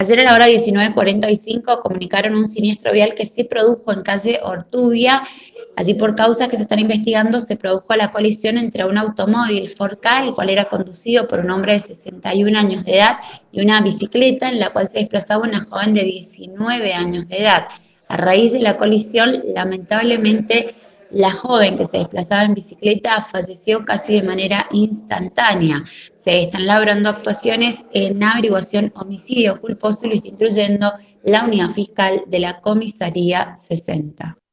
Ayer a la hora 19:45 comunicaron un siniestro vial que se produjo en calle Ortubia. Allí, por causas que se están investigando, se produjo la colisión entre un automóvil Ford Ka, el cual era conducido por un hombre de 61 años de edad, y una bicicleta en la cual se desplazaba una joven de 19 años de edad. A raíz de la colisión, lamentablemente, la joven que se desplazaba en bicicleta falleció casi de manera instantánea. Se están labrando actuaciones en averiguación homicidio culposo y lo está instruyendo la unidad fiscal de la comisaría 60.